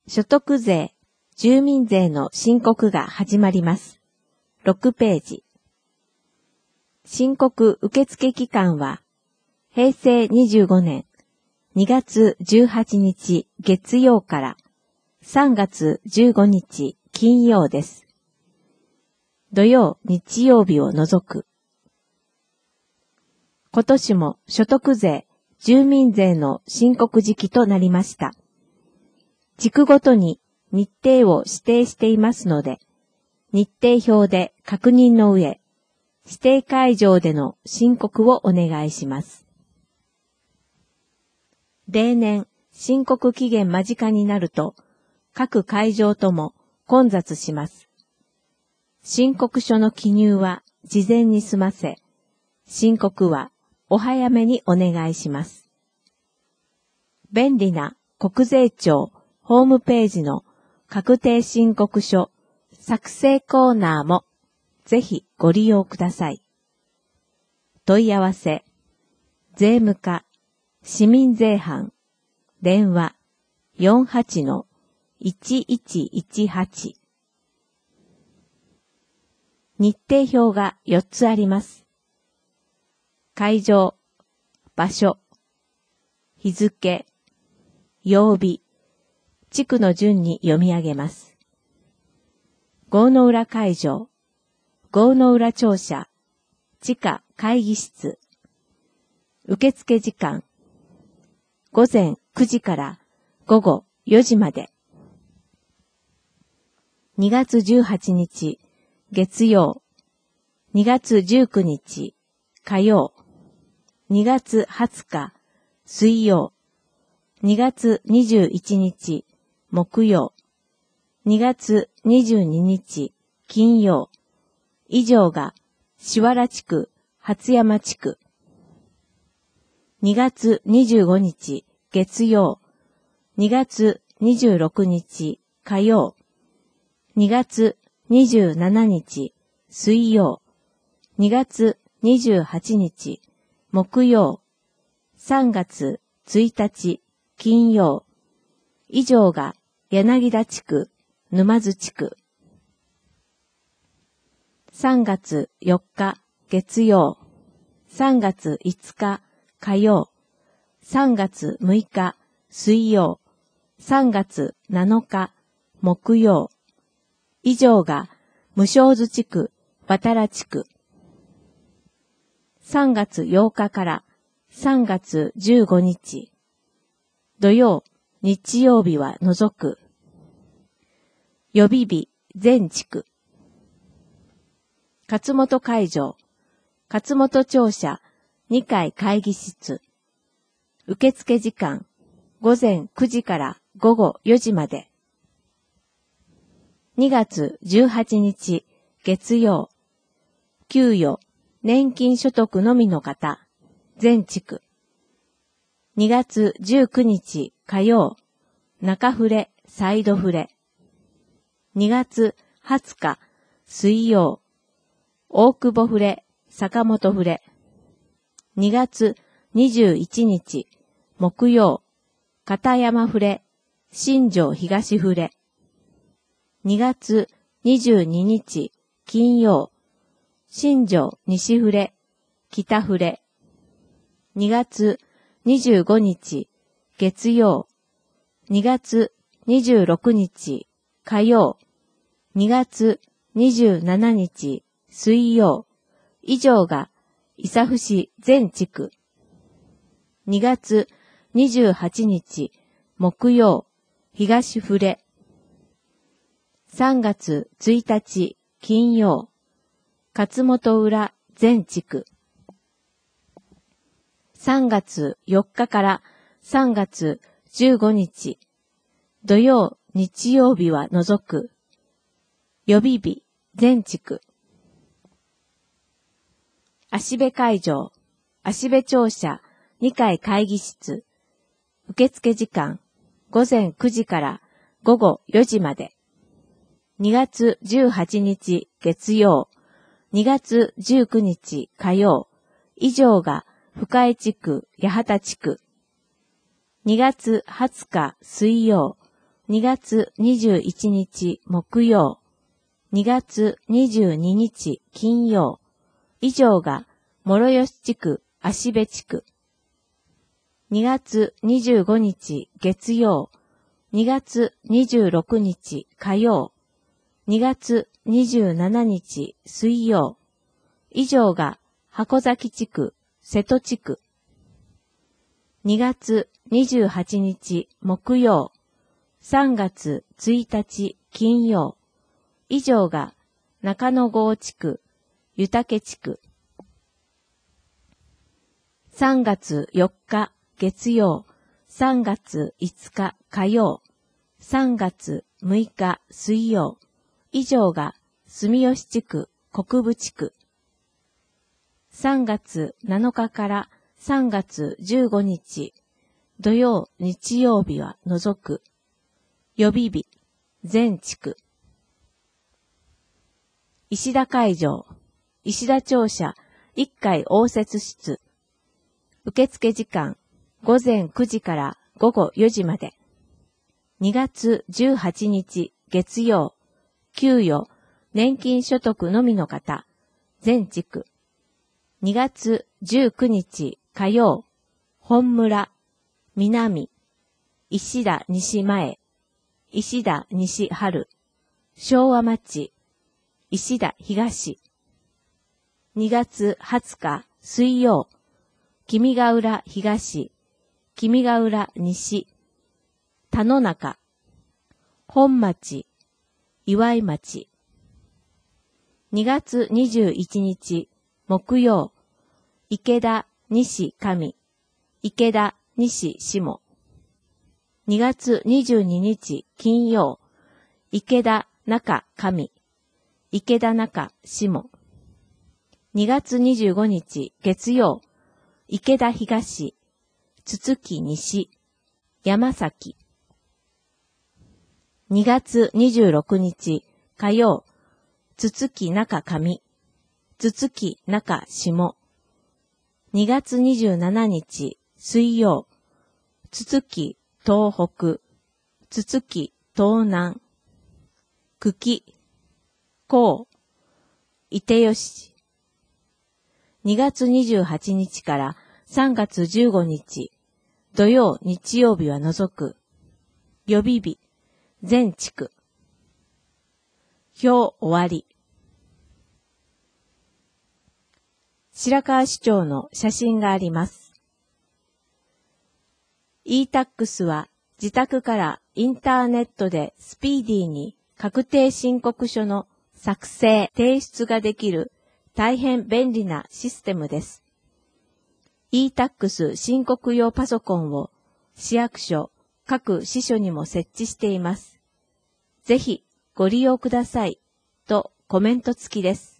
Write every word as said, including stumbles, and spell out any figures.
所得税、住民税の申告が始まります。ろくページ。申告受付期間は、へいせいにじゅうごねんにがつじゅうはちにち月曜からさんがつじゅうごにち金曜です。土曜、日曜日を除く。今年も所得税、住民税の申告時期となりました。地区ごとに日程を指定していますので、日程表で確認の上、指定会場での申告をお願いします。例年、申告期限間近になると、各会場とも混雑します。申告書の記入は事前に済ませ、申告はお早めにお願いします。便利な国税庁ホームページの確定申告書作成コーナーもぜひご利用ください。問い合わせ、税務課、市民税班、電話 よんはちのいちいちいちはち。日程表がよっつあります。会場、場所、日付、曜日、地区の順に読み上げます。郷の浦会場、郷の浦庁舎、地下会議室。受付時間、ごぜんくじからごごよじまで。にがつじゅうはちにち、月曜、にがつじゅうくにち、火曜、にがつはつか、水曜、にがつにじゅういちにち、木曜、にがつにじゅうににち、金曜、以上が、志原地区、初山地区。にがつにじゅうごにち、月曜、にがつにじゅうろくにち、火曜、にがつにじゅうしちにち、水曜、にがつにじゅうはちにち、木曜、さんがつついたち、金曜、以上が柳田地区、沼津地区。さんがつよっか、月曜、さんがついつか、火曜、さんがつむいか、水曜、さんがつなのか、木曜、以上が無正津地区、渡良地区。さんがつようかからさんがつじゅうごにち、土曜、日曜日は除く。予備日、全地区。勝本会場、勝本庁舎、にかい会議室。受付時間、ごぜんくじからごごよじまで。にがつじゅうはちにち、月曜、給与、年金所得のみの方、全地区。にがつじゅうくにち、火曜、中触れ、サイド触れ。にがつはつか、水曜、大久保触れ、坂本触れ。にがつにじゅういちにち、木曜、片山触れ、新庄東触れ。にがつにじゅうににち、金曜、新庄西触れ、北触れ。にがつにじゅうごにち、月曜、にがつにじゅうろくにち、火曜、にがつにじゅうしちにち、水曜、以上が、伊佐府市全地区。にがつにじゅうはちにち、木曜、東触れ。さんがつついたち、金曜、勝本浦全地区。さんがつよっかからさんがつじゅうごにち、土曜、日曜日は除く。予備日、全地区。芦部会場、芦部庁舎、にかい会議室。受付時間、ごぜんくじからごごよじまで。にがつじゅうはちにち、月曜、にがつじゅうくにち、火曜、以上が深江地区、八幡地区。にがつはつか、水曜、 にがつにじゅういちにち木曜、にがつにじゅうににち金曜、以上が諸吉地区芦部地区。にがつにじゅうごにち月曜、にがつにじゅうろくにち火曜、にがつにじゅうしちにち水曜、以上が箱崎地区瀬戸地区。にがつにじゅうはちにち木曜、さんがつついたち金曜、以上が中野郷地区湯竹地区。さんがつよっか月曜、さんがついつか火曜、さんがつむいか水曜、以上が住吉地区国分地区。さんがつなのかからさんがつじゅうごにち土曜日曜日は除く予備日全地区。石田会場石田庁舎いっかい応接室。受付時間ごぜんくじからごごよじまで。にがつじゅうはちにち月曜、給与、年金所得のみの方、全地区。にがつじゅうくにち火曜、本村、南、石田西前、石田西春、昭和町、石田東。にがつはつか水曜、君ヶ浦東、君ヶ浦西、田野中、本町、岩井町。にがつにじゅういちにち木曜、池田西上、池田西下。にがつにじゅうににち金曜、池田中上、池田中下。にがつにじゅうごにち月曜、池田東、つつき西、山崎。にがつにじゅうろくにち火曜、つつき中上、つつき中下。にがつにじゅうしちにち水曜、つつき東北、つつき東南、久喜、高、伊手吉。にがつにじゅうはちにちからさんがつじゅうごにち、土曜日曜日は除く、予備日、全地区。表終わり。白河市長の写真があります。イータックス は自宅からインターネットでスピーディーに確定申告書の作成・提出ができる大変便利なシステムです。イータックス 申告用パソコンを市役所、各支所にも設置しています。ぜひご利用くださいとコメント付きです。